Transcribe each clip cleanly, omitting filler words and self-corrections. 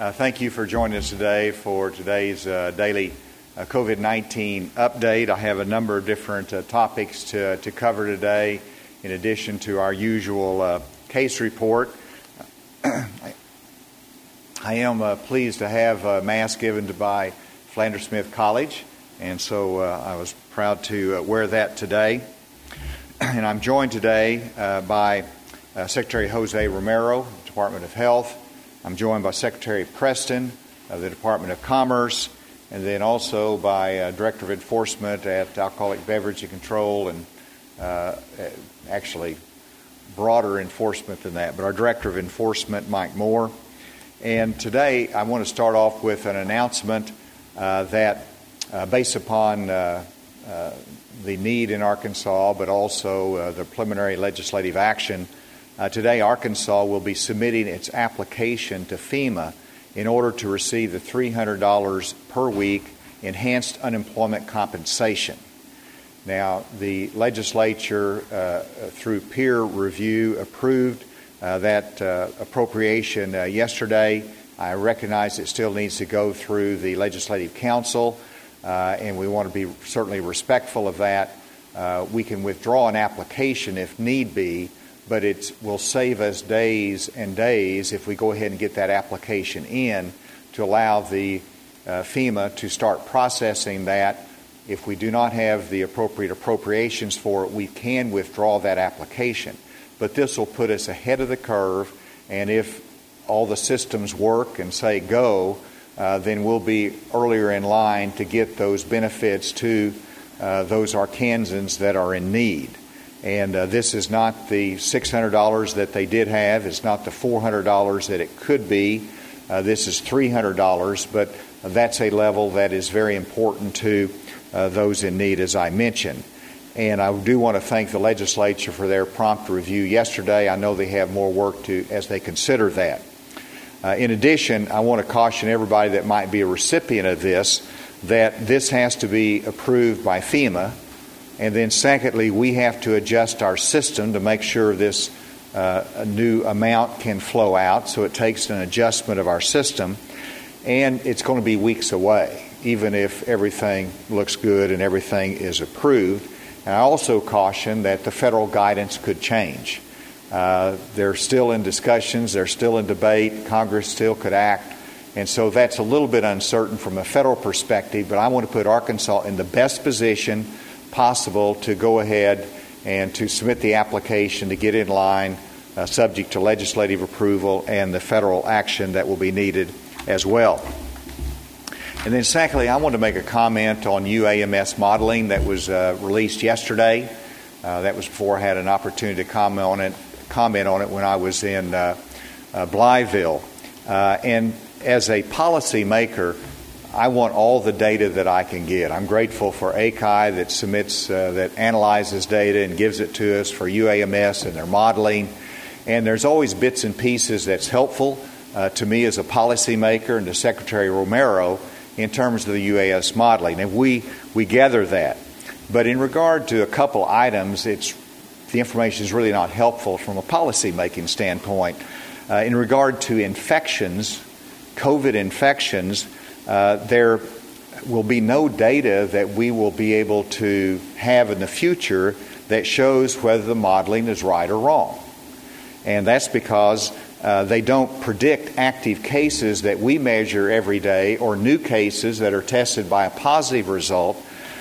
Thank you for joining us today for today's daily COVID-19 update. I have a number of different topics to cover today in addition to our usual case report. I am pleased to have a mask given by Philander Smith College, and so I was proud to wear that today. And I'm joined today by Secretary Jose Romero, Department of Health. I'm joined by Secretary Preston of the Department of Commerce, and then also by Director of Enforcement at Alcoholic Beverage and Control, and actually broader enforcement than that, but our Director of Enforcement, Mike Moore. And today I want to start off with an announcement that based upon the need in Arkansas, but also the preliminary legislative action, today Arkansas will be submitting its application to FEMA in order to receive the $300 per week enhanced unemployment compensation. Now, the legislature, through peer review, approved that appropriation yesterday. I recognize it still needs to go through the Legislative Council, and we want to be certainly respectful of that. We can withdraw an application if need be, but it will save us days and days if we go ahead and get that application in to allow the FEMA to start processing that. If we do not have the appropriate appropriations for it, we can withdraw that application. But this will put us ahead of the curve, and if all the systems work and say go, then we'll be earlier in line to get those benefits to those Arkansans that are in need. And this is not the $600 that they did have. It's not the $400 that it could be. This is $300, but that's a level that is very important to those in need, as I mentioned. And I do want to thank the legislature for their prompt review yesterday. I know they have more work to as they consider that. In addition, I want to caution everybody that might be a recipient of this that this has to be approved by FEMA. And then secondly, we have to adjust our system to make sure this new amount can flow out. So it takes an adjustment of our system. And it's going to be weeks away, even if everything looks good and everything is approved. And I also caution that the federal guidance could change. They're still in discussions. They're still in debate. Congress still could act. And so that's a little bit uncertain from a federal perspective. But I want to put Arkansas in the best position possible to go ahead and to submit the application to get in line, subject to legislative approval and the federal action that will be needed as well. And then secondly, I want to make a comment on UAMS modeling that was released yesterday. That was before I had an opportunity to comment on it when I was in Blytheville. And as a policy maker, I want all the data that I can get. I'm grateful for ACI that submits, that analyzes data and gives it to us for UAMS and their modeling. And there's always bits and pieces that's helpful to me as a policymaker and to Secretary Romero in terms of the UAS modeling. And we gather that. But in regard to a couple items, the information is really not helpful from a policy-making standpoint. In regard to infections, COVID infections, there will be no data that we will be able to have in the future that shows whether the modeling is right or wrong. And that's because they don't predict active cases that we measure every day or new cases that are tested by a positive result,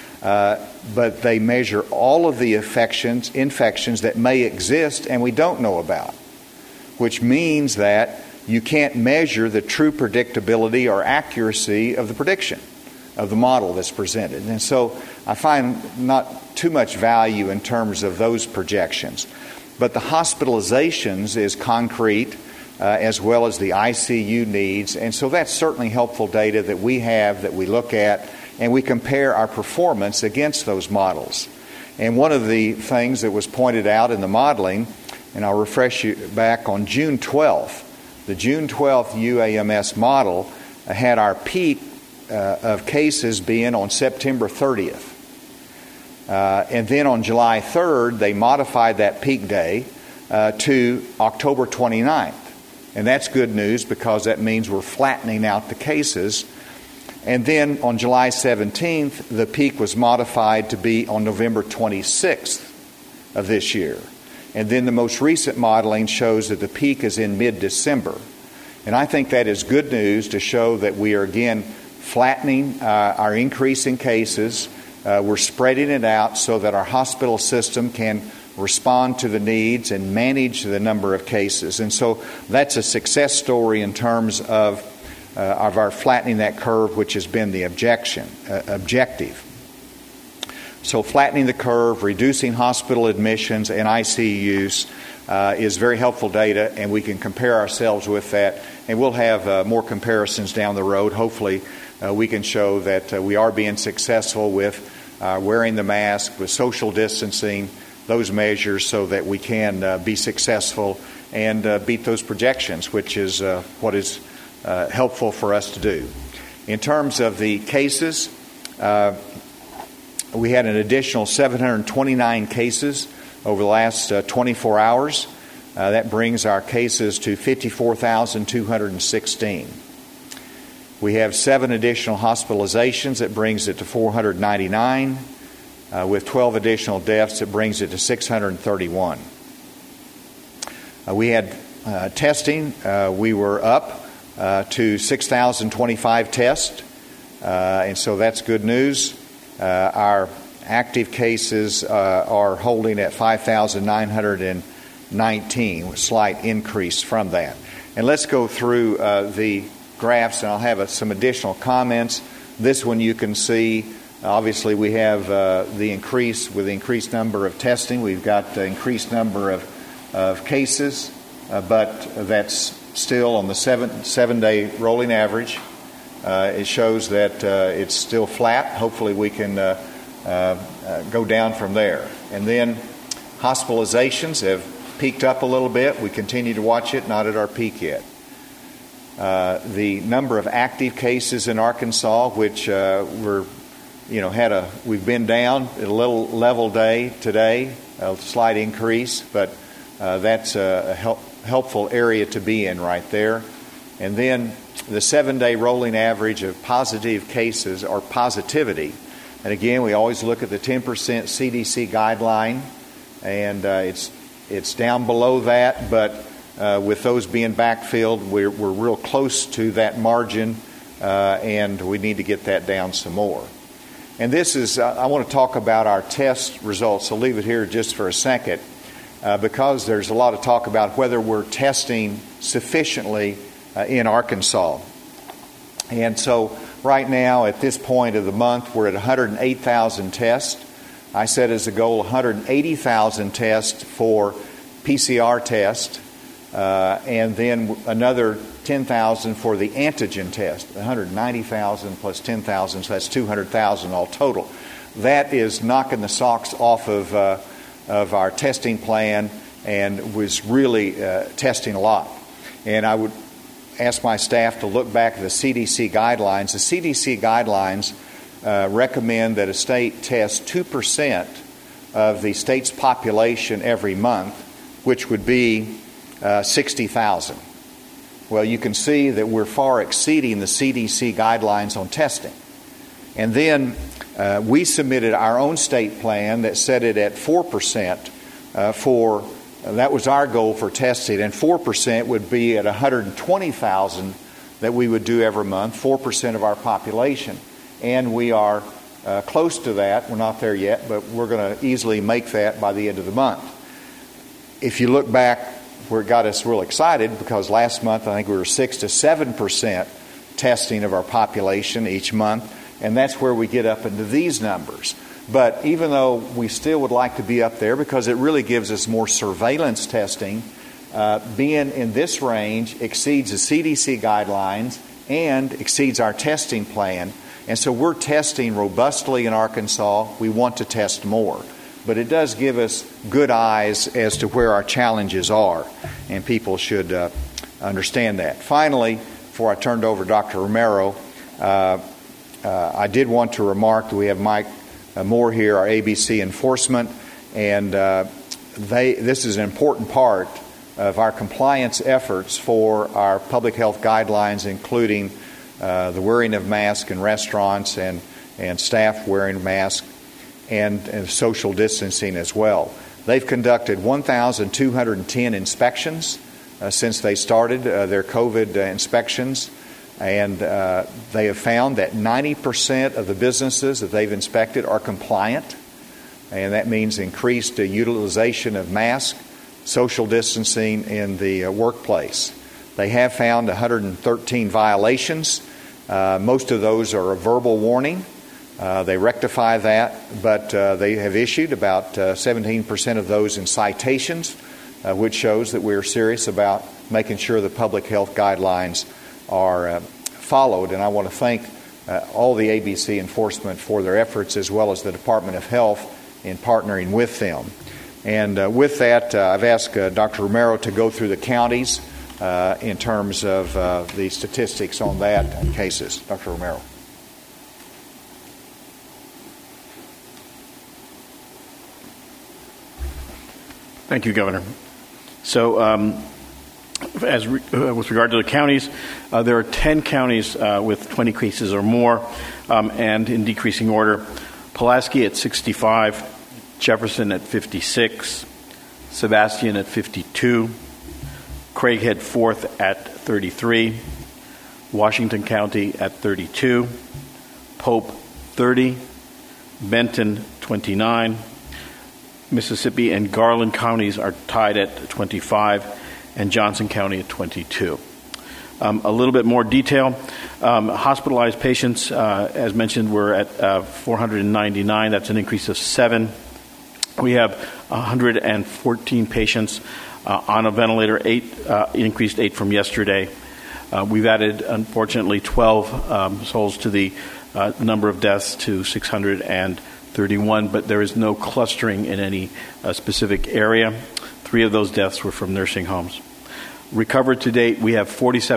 but they measure all of the infections that may exist and we don't know about, which means that you can't measure the true predictability or accuracy of the prediction of the model that's presented. And so I find not too much value in terms of those projections. But the hospitalizations is concrete, as well as the ICU needs. And so that's certainly helpful data that we have, that we look at, and we compare our performance against those models. And one of the things that was pointed out in the modeling, and I'll refresh you back on June 12th, the June 12th UAMS model had our peak of cases being on September 30th. And then on July 3rd, they modified that peak day to October 29th. And that's good news because that means we're flattening out the cases. And then on July 17th, the peak was modified to be on November 26th of this year. And then the most recent modeling shows that the peak is in mid-December. And I think that is good news to show that we are again flattening our increase in cases. We're spreading it out so that our hospital system can respond to the needs and manage the number of cases. And so that's a success story in terms of our flattening that curve, which has been the objective. So flattening the curve, reducing hospital admissions and ICU use is very helpful data, and we can compare ourselves with that. And we'll have more comparisons down the road. Hopefully we can show that we are being successful with wearing the mask, with social distancing, those measures, so that we can be successful and beat those projections, which is what is helpful for us to do. In terms of the cases, we had an additional 729 cases over the last 24 hours. That brings our cases to 54,216. We have 7 additional hospitalizations. That brings it to 499. With 12 additional deaths, it brings it to 631. We had testing. We were up to 6,025 tests, and so that's good news. Our active cases are holding at 5,919, with a slight increase from that. And let's go through the graphs, and I'll have some additional comments. This one you can see, obviously we have the increase with the increased number of testing. We've got the increased number of cases, but that's still on the seven-day rolling average. It shows that it's still flat. Hopefully we can go down from there. And then hospitalizations have peaked up a little bit. We continue to watch it, not at our peak yet. The number of active cases in Arkansas, which we've been down at a little level day today, a slight increase, but that's a helpful area to be in right there. And then the 7-day rolling average of positive cases or positivity. And again, we always look at the 10% CDC guideline, and it's down below that, but with those being backfilled, we're real close to that margin, and we need to get that down some more. And this is, I want to talk about our test results. I'll leave it here just for a second, because there's a lot of talk about whether we're testing sufficiently in Arkansas. And so right now, at this point of the month, we're at 108,000 tests. I set as a goal 180,000 tests for PCR tests, and then another 10,000 for the antigen test, 190,000 plus 10,000, so that's 200,000 all total. That is knocking the socks off of our testing plan, and was really testing a lot. And I would ask my staff to look back at the CDC guidelines. The CDC guidelines recommend that a state test 2% of the state's population every month, which would be 60,000. Well, you can see that we're far exceeding the CDC guidelines on testing. And then we submitted our own state plan that set it at 4% that was our goal for testing, and 4% would be at 120,000 that we would do every month, 4% of our population. And we are close to that. We're not there yet, but we're going to easily make that by the end of the month. If you look back where it got us real excited, because last month I think we were 6 to 7% testing of our population each month, and that's where we get up into these numbers. But even though we still would like to be up there because it really gives us more surveillance testing, being in this range exceeds the CDC guidelines and exceeds our testing plan. And so we're testing robustly in Arkansas. We want to test more. But it does give us good eyes as to where our challenges are, and people should understand that. Finally, before I turned over to Dr. Romero, I did want to remark that we have Mike Moore here, our ABC enforcement, and this is an important part of our compliance efforts for our public health guidelines, including the wearing of masks in restaurants and staff wearing masks and social distancing as well. They've conducted 1,210 inspections since they started their COVID inspections, and they have found that 90% of the businesses that they've inspected are compliant, and that means increased utilization of masks, social distancing in the workplace. They have found 113 violations. Most of those are a verbal warning. They rectify that, but they have issued about 17% of those in citations, which shows that we're serious about making sure the public health guidelines are followed. And I want to thank all the ABC enforcement for their efforts, as well as the Department of Health in partnering with them. And with that, I've asked Dr. Romero to go through the counties in terms of the statistics on that and cases. Dr. Romero. Thank you, Governor. So, with regard to the counties, there are 10 counties with 20 cases or more, and in decreasing order: Pulaski at 65, Jefferson at 56, Sebastian at 52, Craighead 4th at 33, Washington County at 32, Pope 30, Benton 29, Mississippi and Garland counties are tied at 25, and Johnson County at 22. A little bit more detail. Hospitalized patients, as mentioned, were at 499. That's an increase of 7. We have 114 patients on a ventilator, 8 increased 8 from yesterday. We've added, unfortunately, 12 souls to the number of deaths to 631, but there is no clustering in any specific area. 3 of those deaths were from nursing homes. Recovered to date, we have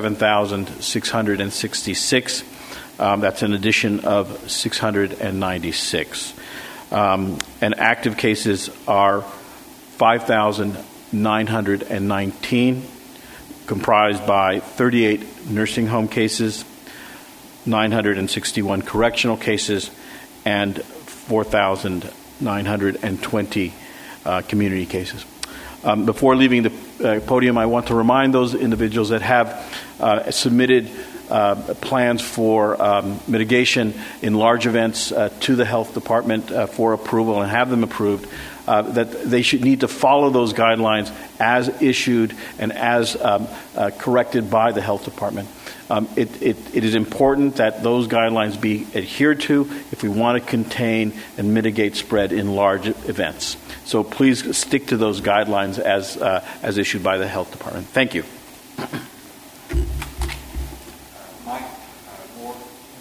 47,666. That's an addition of 696. And active cases are 5,919, comprised by 38 nursing home cases, 961 correctional cases, and 4,920 community cases. Before leaving the podium, I want to remind those individuals that have submitted plans for mitigation in large events to the health department for approval and have them approved, that they should need to follow those guidelines as issued and as corrected by the health department. It is important that those guidelines be adhered to if we want to contain and mitigate spread in large events. So please stick to those guidelines as issued by the health department. Thank you. Mike Moore.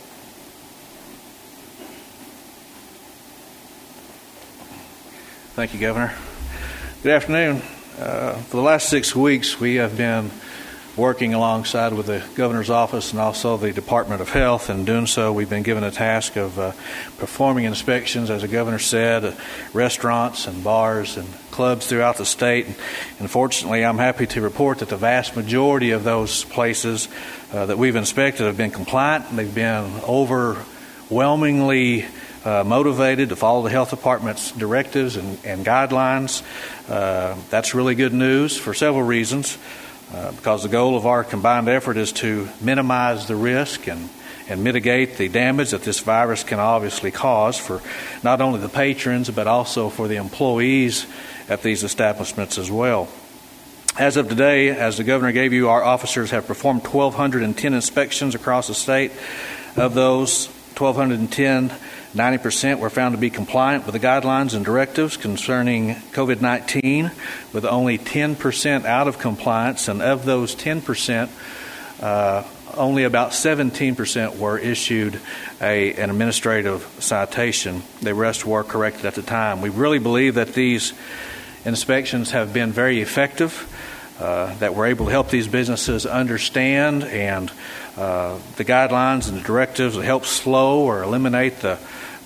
Thank you, Governor. Good afternoon. For the last 6 weeks, we have been working alongside with the Governor's Office and also the Department of Health. And doing so, we've been given a task of performing inspections, as the Governor said, restaurants and bars and clubs throughout the state. And fortunately, I'm happy to report that the vast majority of those places that we've inspected have been compliant. They've been overwhelmingly motivated to follow the health department's directives and guidelines. That's really good news for several reasons. Because the goal of our combined effort is to minimize the risk and mitigate the damage that this virus can obviously cause for not only the patrons but also for the employees at these establishments as well. As of today, as the Governor gave you, our officers have performed 1,210 inspections across the state. Of those 1,210, 90% were found to be compliant with the guidelines and directives concerning COVID-19, with only 10% out of compliance, and of those 10%, only about 17% were issued an administrative citation. The rest were corrected at the time. We really believe that these inspections have been very effective, that we're able to help these businesses understand and the guidelines and the directives that help slow or eliminate the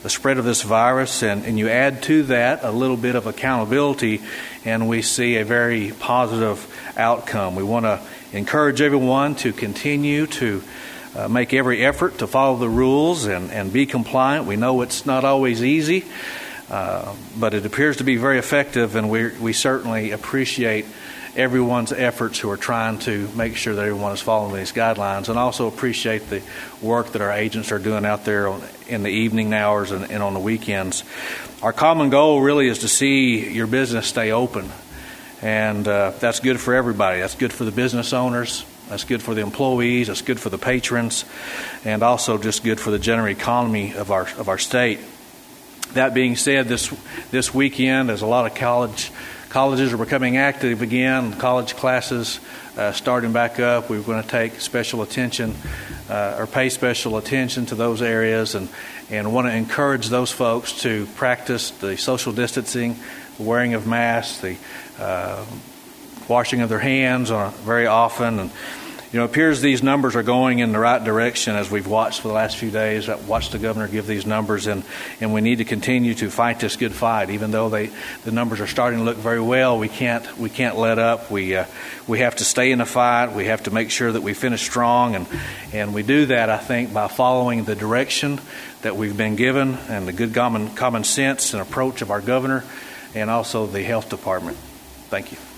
the spread of this virus, and you add to that a little bit of accountability, and we see a very positive outcome. We want to encourage everyone to continue to make every effort to follow the rules and be compliant. We know it's not always easy, but it appears to be very effective, and we certainly appreciate everyone's efforts who are trying to make sure that everyone is following these guidelines, and also appreciate the work that our agents are doing out there in the evening hours and on the weekends. Our common goal really is to see your business stay open, and that's good for everybody. That's good for the business owners. That's good for the employees. That's good for the patrons, and also just good for the general economy of our state. That being said, this weekend, as a lot of colleges are becoming active again, college classes starting back up, we're going to take special attention or pay special attention to those areas, and want to encourage those folks to practice the social distancing, the wearing of masks, the washing of their hands very often. And it appears these numbers are going in the right direction as we've watched for the last few days. Watched the governor give these numbers, and we need to continue to fight this good fight. Even though the numbers are starting to look very well, we can't let up. We have to stay in the fight. We have to make sure that we finish strong, and we do that, I think, by following the direction that we've been given and the good common sense and approach of our governor and also the health department. Thank you.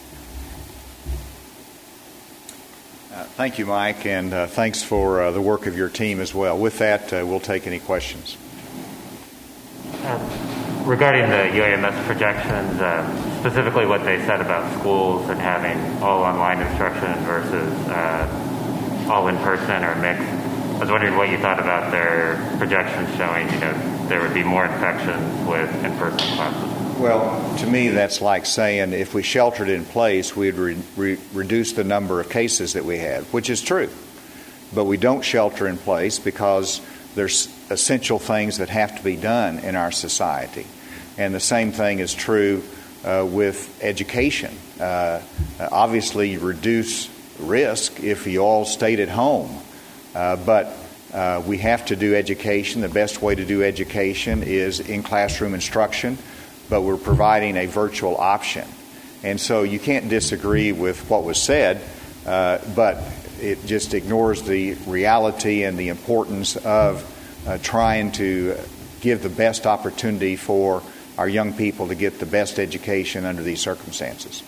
Thank you, Mike, and thanks for the work of your team as well. With that, we'll take any questions. Regarding the UAMS projections, specifically what they said about schools and having all online instruction versus all in person or mixed, I was wondering what you thought about their projections showing, there would be more infections with in-person classes. Well, to me, that's like saying if we sheltered in place, we'd reduce the number of cases that we have, which is true. But we don't shelter in place because there's essential things that have to be done in our society. And the same thing is true with education. Obviously, you reduce risk if you all stayed at home. But we have to do education. The best way to do education is in classroom instruction, but we're providing a virtual option. And so you can't disagree with what was said, but it just ignores the reality and the importance of trying to give the best opportunity for our young people to get the best education under these circumstances.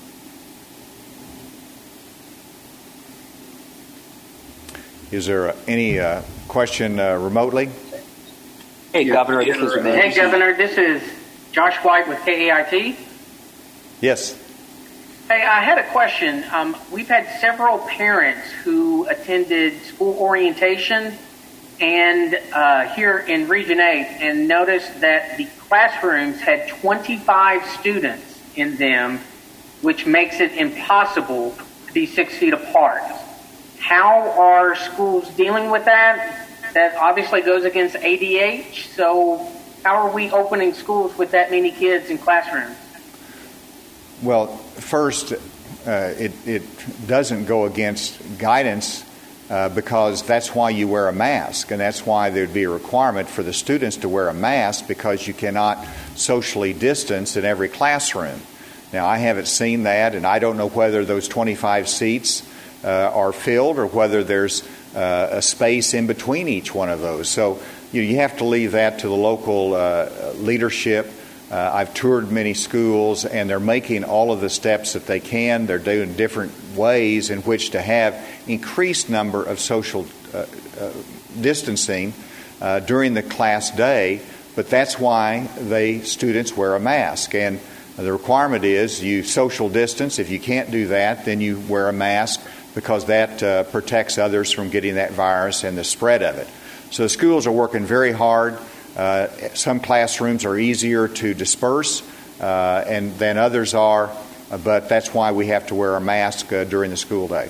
Is there any question remotely? Hey, Governor, this is Amanda. Hey, Governor, this is Josh White with KAIT. Yes. Hey, I had a question. We've had several parents who attended school orientation and here in Region 8 and noticed that the classrooms had 25 students in them, which makes it impossible to be 6 feet apart. How are schools dealing with that? That obviously goes against ADH, so how are we opening schools with that many kids in classrooms? Well, first, it doesn't go against guidance because that's why you wear a mask, and that's why there'd be a requirement for the students to wear a mask because you cannot socially distance in every classroom. Now, I haven't seen that, and I don't know whether those 25 seats are filled or whether there's a space in between each one of those. So you have to leave that to the local leadership. I've toured many schools, and they're making all of the steps that they can. They're doing different ways in which to have increased number of social distancing during the class day, but that's why students wear a mask. And the requirement is you social distance. If you can't do that, then you wear a mask because that protects others from getting that virus and the spread of it. So the schools are working very hard. Some classrooms are easier to disperse than others are, but that's why we have to wear a mask during the school day.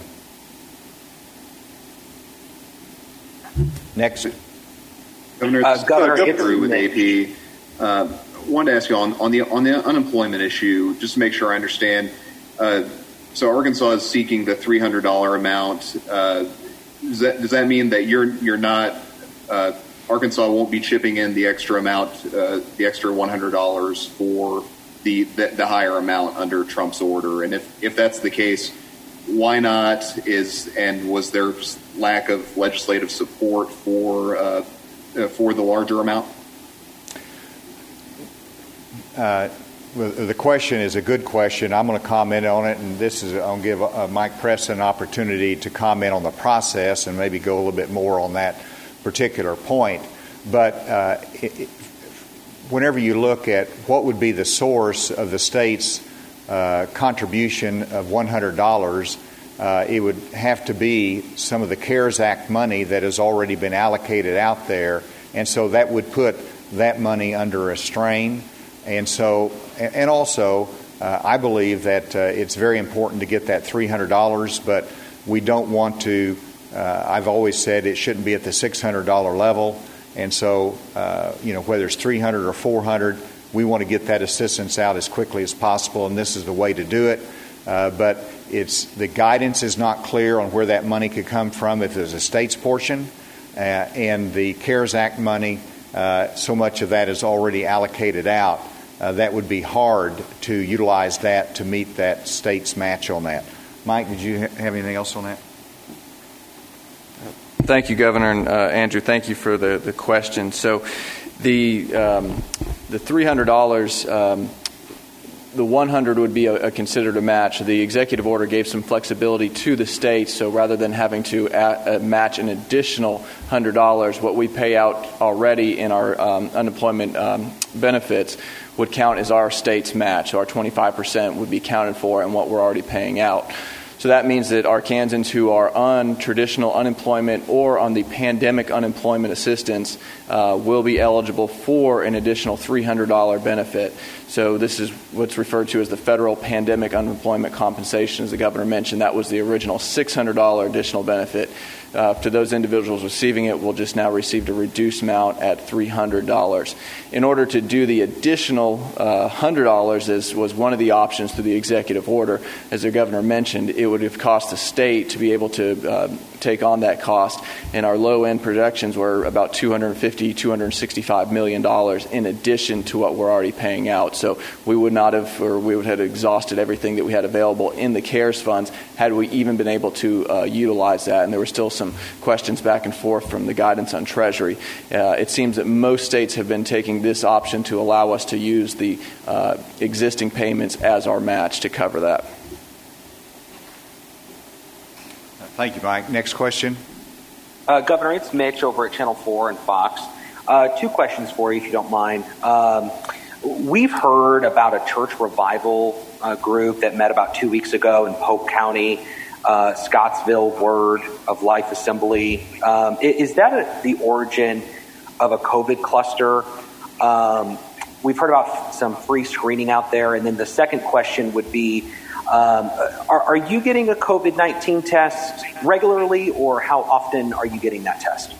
Next. Governor, Governor with AP. Wanted to ask you on the unemployment issue, just to make sure I understand. So Arkansas is seeking the $300 amount. Does that mean that you're not Arkansas won't be chipping in the extra amount, the extra $100 for the higher amount under Trump's order. And if that's the case, why not? And was there lack of legislative support for the larger amount? The question is a good question. I'm going to comment on it, and I'll give Mike Preston an opportunity to comment on the process and maybe go a little bit more on that particular point. But whenever you look at what would be the source of the state's contribution of $100, it would have to be some of the CARES Act money that has already been allocated out there, and so that would put that money under a strain. And so, and also, I believe that it's very important to get that $300, but we don't want to. I've always said it shouldn't be at the $600 level, and so whether it's $300 or $400, we want to get that assistance out as quickly as possible, and this is the way to do it. But the guidance is not clear on where that money could come from. If there's a state's portion and the CARES Act money, so much of that is already allocated out. That would be hard to utilize that to meet that state's match on that. Mike, did you have anything else on that? Thank you, Governor, and Andrew, thank you for the question. So the $300, the $100 would be considered a match. The executive order gave some flexibility to the states, so rather than having to match an additional $100, what we pay out already in our unemployment benefits would count as our state's match. So our 25% would be counted for in what we're already paying out. So that means that Arkansans who are on traditional unemployment or on the pandemic unemployment assistance will be eligible for an additional $300 benefit. So this is what's referred to as the federal pandemic unemployment compensation, as the governor mentioned. That was the original $600 additional benefit. To those individuals receiving it, will just now receive a reduced amount at $300. In order to do the additional $100, as was one of the options through the executive order, as the governor mentioned, it would have cost the state to be able to take on that cost. And our low-end projections were about $265 million in addition to what we're already paying out. So we would not have, or we would have exhausted everything that we had available in the CARES funds had we even been able to utilize that. And there were still some questions back and forth from the guidance on Treasury. It seems that most states have been taking this option to allow us to use the existing payments as our match to cover that. Thank you, Mike. Next question. Governor, it's Mitch over at Channel 4 and Fox. Two questions for you, if you don't mind. We've heard about a church revival group that met about 2 weeks ago in Polk County, Scottsville Word of Life Assembly. Is that the origin of a COVID cluster? We've heard about some free screening out there. And then the second question would be, are you getting a COVID-19 test regularly, or how often are you getting that test?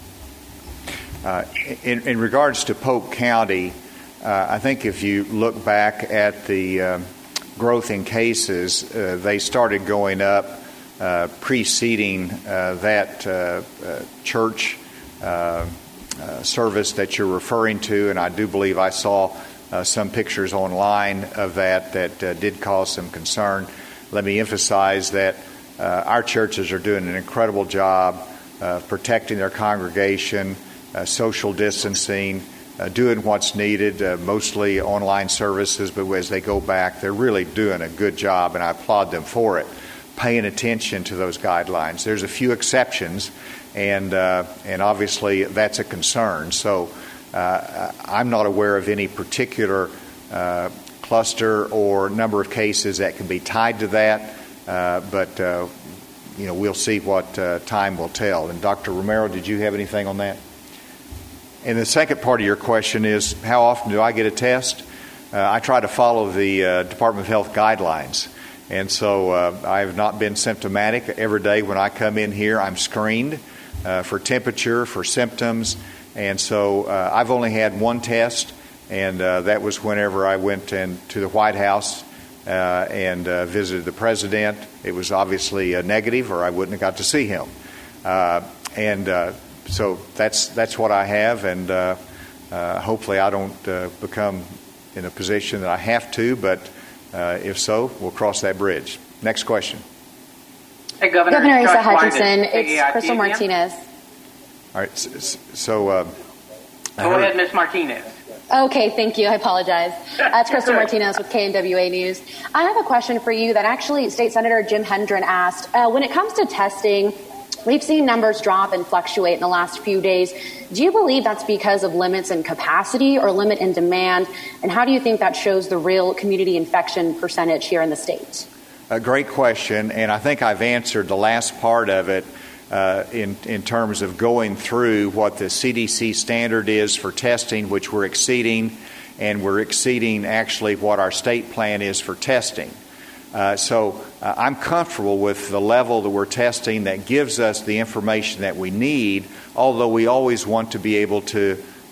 In regards to Polk County, I think if you look back at the growth in cases, they started going up preceding that church service that you're referring to, and I do believe I saw some pictures online of that did cause some concern. Let me emphasize that our churches are doing an incredible job protecting their congregation, social distancing, doing what's needed, mostly online services, but as they go back, they're really doing a good job, and I applaud them for it, paying attention to those guidelines. There's a few exceptions, and obviously that's a concern. So I'm not aware of any particular cluster or number of cases that can be tied to that, but we'll see what time will tell. And Dr. Romero, did you have anything on that? And the second part of your question is, how often do I get a test? I try to follow the Department of Health guidelines. And so I have not been symptomatic. Every day when I come in here, I'm screened for temperature, for symptoms. And so I've only had one test, and that was whenever I went to the White House and visited the president. It was obviously negative, or I wouldn't have got to see him. So that's what I have, and hopefully I don't become in a position that I have to, but if so, we'll cross that bridge. Next question. Hey, Governor Asa Josh Hutchinson, Wyden, it's KEIT Crystal again. Martinez. All right, so Go ahead, Ms. Martinez. Okay, thank you. I apologize. It's Crystal Martinez with KNWA News. I have a question for you that actually State Senator Jim Hendren asked. When it comes to testing, we've seen numbers drop and fluctuate in the last few days. Do you believe that's because of limits in capacity or limit in demand? And how do you think that shows the real community infection percentage here in the state? A great question, and I think I've answered the last part of it in terms of going through what the CDC standard is for testing, which we're exceeding, and we're exceeding actually what our state plan is for testing. So I'm comfortable with the level that we're testing that gives us the information that we need, although we always want to be able to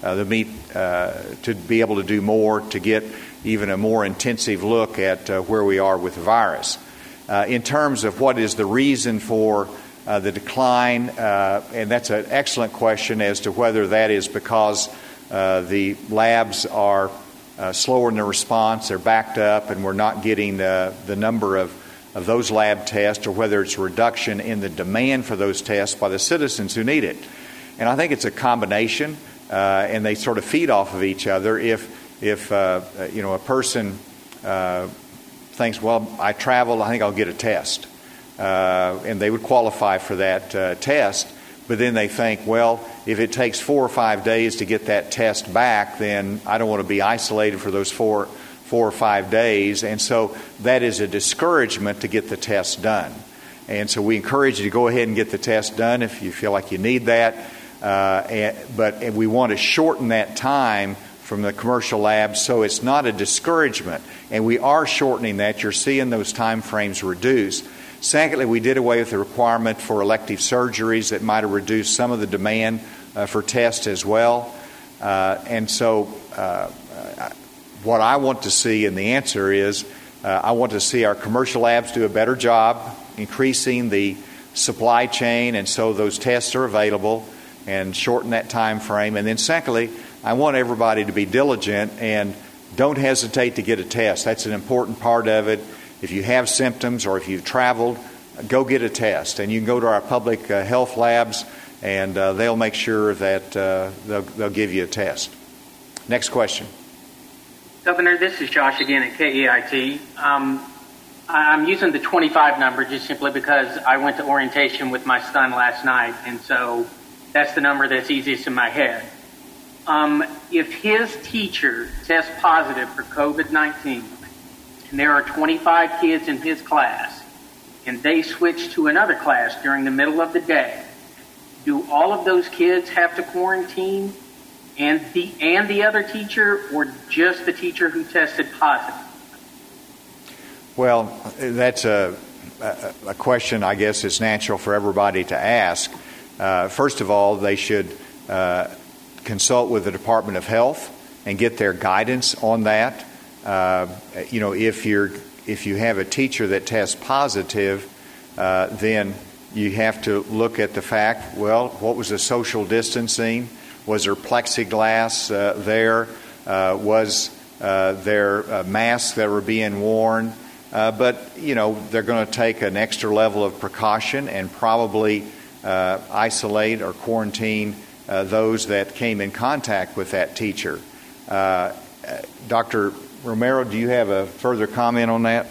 be able to do more, to get even a more intensive look at where we are with the virus. In terms of what is the reason for the decline, and that's an excellent question as to whether that is because the labs are slower in the response, they're backed up, and we're not getting the number of those lab tests, or whether it's a reduction in the demand for those tests by the citizens who need it. And I think it's a combination, and they sort of feed off of each other. If a person thinks, well, I traveled, I think I'll get a test. And they would qualify for that test, but then they think, well, if it takes 4 or 5 days to get that test back, then I don't want to be isolated for those 4 or 5 days, and so that is a discouragement to get the test done. And so we encourage you to go ahead and get the test done if you feel like you need that, but we want to shorten that time from the commercial labs so it's not a discouragement, and we are shortening that. You're seeing those time frames reduce. Secondly, we did away with the requirement for elective surgeries that might have reduced some of the demand for tests as well. And so what I want to see, and the answer is, I want to see our commercial labs do a better job increasing the supply chain, and so those tests are available, and shorten that time frame. And then secondly, I want everybody to be diligent and don't hesitate to get a test. That's an important part of it. If you have symptoms or if you've traveled, go get a test. And you can go to our public health labs, and they'll make sure that they'll give you a test. Next question. Governor, this is Josh again at KEIT. I'm using the 25 number just simply because I went to orientation with my son last night, and so that's the number that's easiest in my head. If his teacher tests positive for COVID-19, and there are 25 kids in his class, and they switch to another class during the middle of the day, do all of those kids have to quarantine, and the other teacher, or just the teacher who tested positive? Well, that's a question, I guess, is natural for everybody to ask. First of all, they should consult with the Department of Health and get their guidance on that. If you have a teacher that tests positive, then you have to look at the fact, well, what was the social distancing? Was there plexiglass there? Was there masks that were being worn? But they're going to take an extra level of precaution and probably isolate or quarantine those that came in contact with that teacher. Dr. Romero, do you have a further comment on that?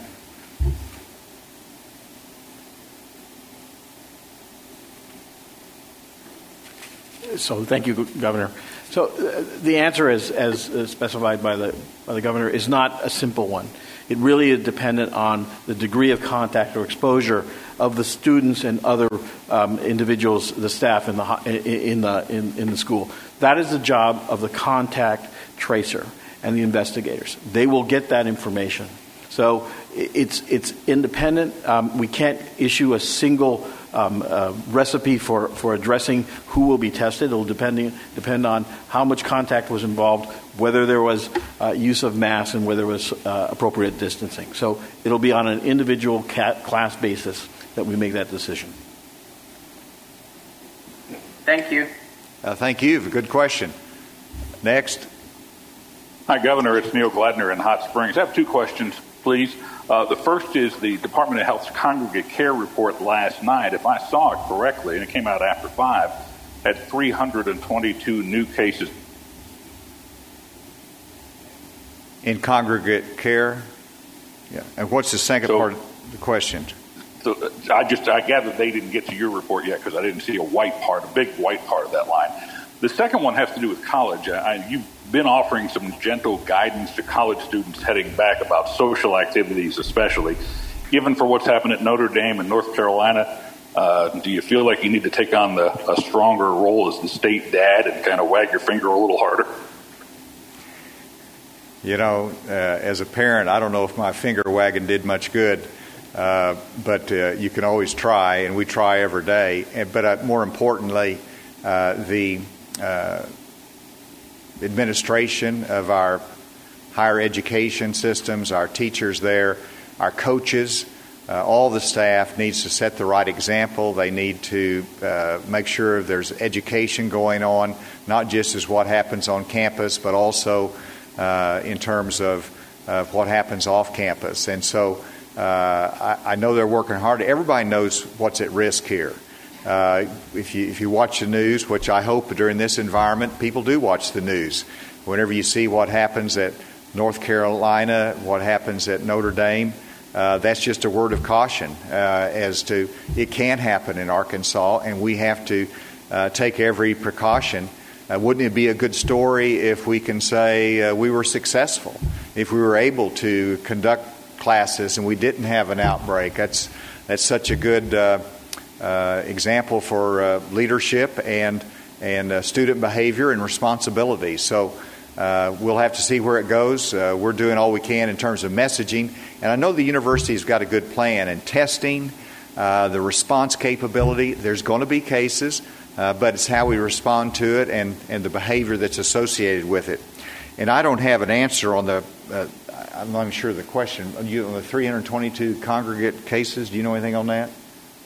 So thank you, Governor. So the answer, as specified by the Governor, is not a simple one. It really is dependent on the degree of contact or exposure of the students and other individuals, the staff in the school. That is the job of the contact tracer and the investigators. They will get that information. So it's independent. We can't issue a single recipe for addressing who will be tested. It will depend on how much contact was involved, whether there was use of masks, and whether there was appropriate distancing. So it'll be on an individual class basis that we make that decision. Thank you. Thank you. Good question. Next. Hi, Governor. It's Neil Gladner in Hot Springs. I have two questions, please. The first is the Department of Health's congregate care report last night. If I saw it correctly, and it came out after 5, had 322 new cases. In congregate care? Yeah. And what's the second part of the question? So I gather they didn't get to your report yet because I didn't see a big white part of that line. The second one has to do with college. You've been offering some gentle guidance to college students heading back about social activities, especially. Given for what's happened at Notre Dame and North Carolina, do you feel like you need to take on a stronger role as the state dad and kind of wag your finger a little harder? You know, as a parent, I don't know if my finger wagging did much good, but you can always try, and we try every day. But more importantly, the administration of our higher education systems, our teachers there, our coaches, all the staff needs to set the right example. They need to make sure there's education going on, not just as what happens on campus, but also in terms of what happens off campus. And so I know they're working hard. Everybody knows what's at risk here. If you watch the news, which I hope during this environment, people do watch the news. Whenever you see what happens at North Carolina, what happens at Notre Dame, that's just a word of caution as to it can happen in Arkansas, and we have to take every precaution. Wouldn't it be a good story if we can say we were successful, if we were able to conduct classes and we didn't have an outbreak? That's such a good example for leadership and student behavior and responsibility. So we'll have to see where it goes. We're doing all we can in terms of messaging, and I know the university's got a good plan in testing, the response capability. There's going to be cases, but it's how we respond to it and the behavior that's associated with it. And I don't have an answer on the I'm not sure of the question. On the 322 congregate cases, do you know anything on that?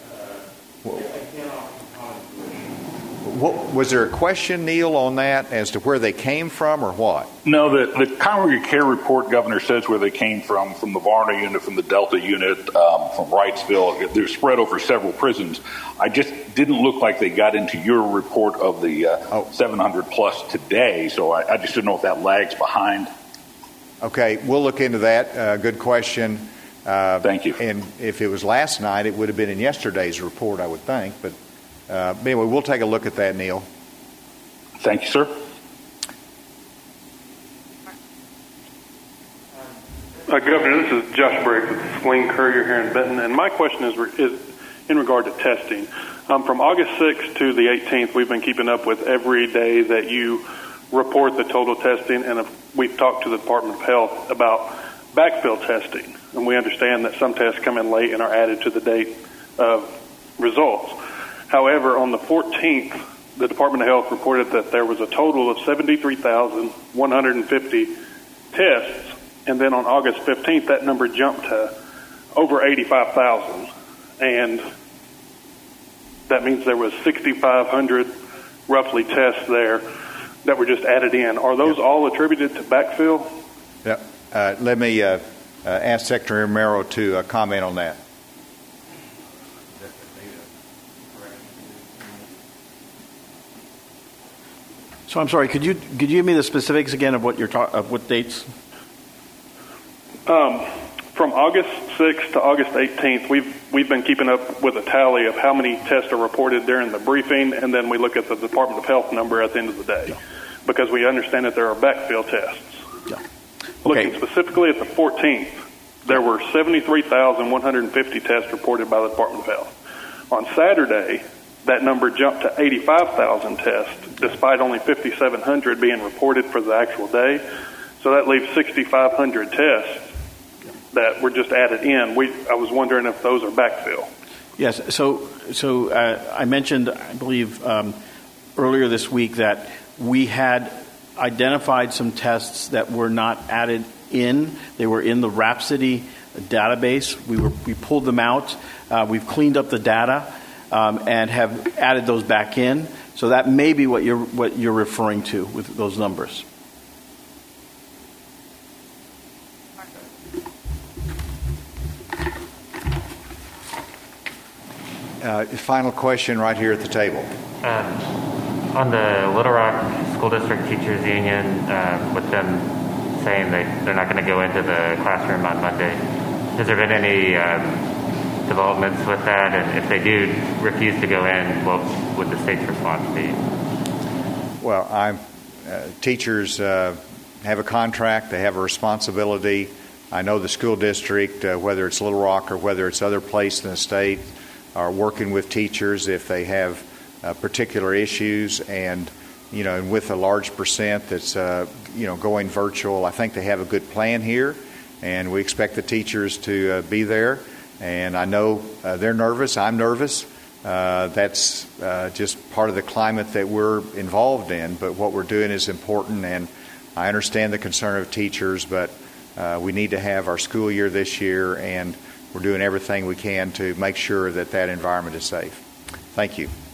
Was there a question, Neil, on that as to where they came from or what? No, the congregate care report, Governor, says where they came from the Varna unit, from the Delta unit, from Wrightsville. They're spread over several prisons. I just didn't look like they got into your report of the 700 plus today, so I just didn't know if that lags behind. Okay, we'll look into that. Good question. Thank you. And if it was last night, it would have been in yesterday's report, I would think. But anyway, we'll take a look at that, Neil. Thank you, sir. Governor, this is Josh Briggs with the Sling Courier here in Benton, and my question is in regard to testing. From August 6th to the 18th, we've been keeping up with every day that you report the total testing, and we've talked to the Department of Health about backfill testing, and we understand that some tests come in late and are added to the date of results. However, on the 14th, the Department of Health reported that there was a total of 73,150 tests, and then on August 15th, that number jumped to over 85,000, and that means there was 6,500 roughly tests there that were just added in. Are those all attributed to backfill? Yeah. Let me ask Secretary Romero to comment on that. So I'm sorry. Could you give me the specifics again of what you're of what dates? From August 6th to August 18th, we've been keeping up with a tally of how many tests are reported during the briefing, and then we look at the Department of Health number at the end of the day, because we understand that there are backfill tests. Yeah. Okay. Looking specifically at the 14th, there were 73,150 tests reported by the Department of Health. On Saturday, that number jumped to 85,000 tests, despite only 5,700 being reported for the actual day. So that leaves 6,500 tests that were just added in. I was wondering if those are backfill. Yes. So I mentioned, I believe, earlier this week that we had identified some tests that were not added in. They were in the Rhapsody database. We pulled them out. We've cleaned up the data and have added those back in. So that may be what you're referring to with those numbers. Final question right here at the table. On the Little Rock School District Teachers Union, with them saying they're not going to go into the classroom on Monday, has there been any developments with that? And if they do refuse to go in, what would the state's response be? Well, teachers have a contract. They have a responsibility. I know the school district, whether it's Little Rock or whether it's other place in the state, are working with teachers if they have particular issues, and with a large percent that's going virtual. I think they have a good plan here, and we expect the teachers to be there. And I know they're nervous. I'm nervous. That's just part of the climate that we're involved in. But what we're doing is important, and I understand the concern of teachers, but we need to have our school year this year, and we're doing everything we can to make sure that environment is safe. Thank you.